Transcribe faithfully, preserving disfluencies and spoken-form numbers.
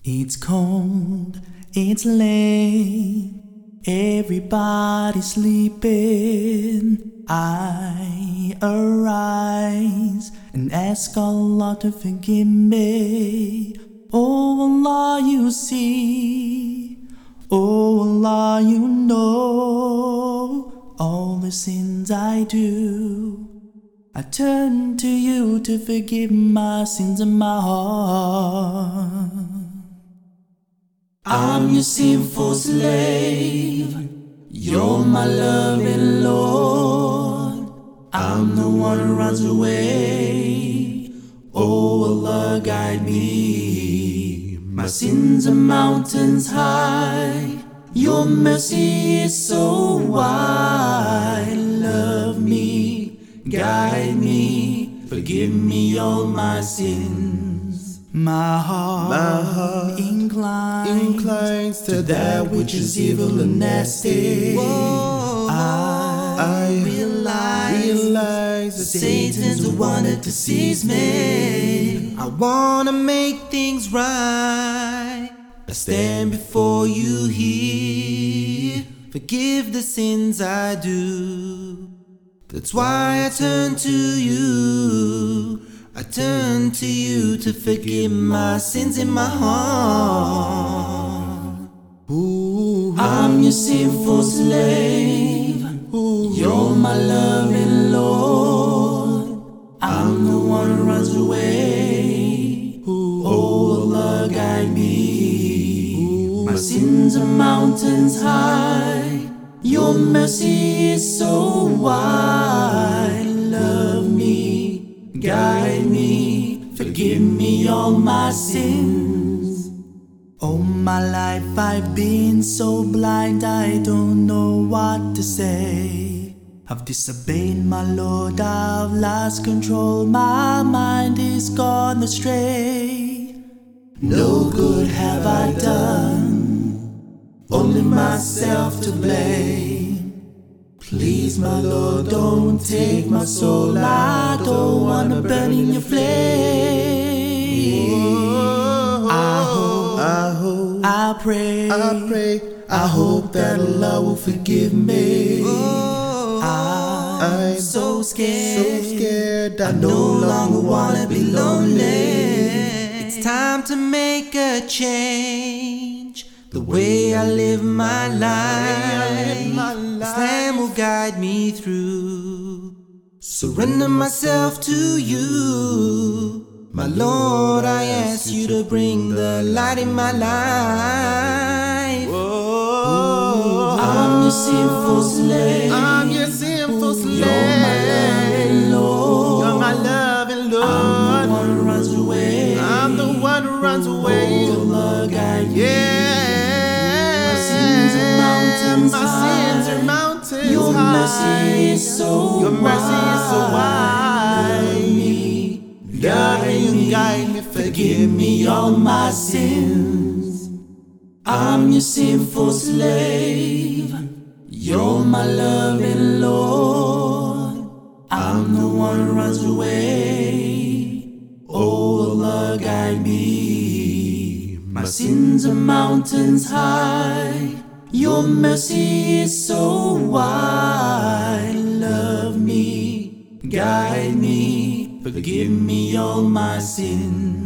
It's cold, it's late, everybody's sleeping. I arise and ask Allah to forgive me. Oh Allah, you see, oh Allah, you know all the sins I do. I turn to you to forgive my sins in my heart. I'm your sinful slave, you're my loving Lord. I'm the one who runs away, oh Allah, guide me. My sins are mountains high, your mercy is so wide. Love me, guide me, forgive me all my sins. My heart, My heart inclines, inclines to that which is evil and nasty. Whoa, I, I realize, realize that Satan's the one that deceives me. I wanna make things right. I stand before you here, forgive the sins I do. That's why I turn to you, I turn to you to forgive my sins in my heart. Ooh, I'm your sinful slave, ooh, you're my loving Lord. I'm the one who runs away, ooh, oh Allah, guide me. My sins are mountains high, your mercy is so wide. Love me, guide me, forgive me all my sins. All my life I've been so blind, I don't know what to say. I've disobeyed my Lord, I've lost control, my mind is gone astray. No good have I done, only myself to blame. Please, my Lord, don't take my soul, I don't wanna burn in your flame. I hope, I hope, I pray, I pray, I hope that Allah will forgive me. I'm I'm so scared, so scared. I no longer wanna be lonely. It's time to make a change, the way I live my life. Islam will guide me through. Surrender myself to you, my Lord, I ask you to bring the light in my life. Whoa, I'm your sinful slave, I'm your sinful slave. you're my loving Lord. You're my loving Lord. I'm the one who runs away, I'm the one who runs away. oh Allah, guide me. Yeah, My sins are mountains my high, sins are mountains your high. mercy is so Your mercy is so wide. wide. Love me, guide me, guide me, forgive me all my sins. I'm your sinful slave, you're my loving Lord. I'm the one who runs away, oh Allah, guide me. My sins are mountains high, your mercy is so wide. Love me, guide me, forgive me all my sins.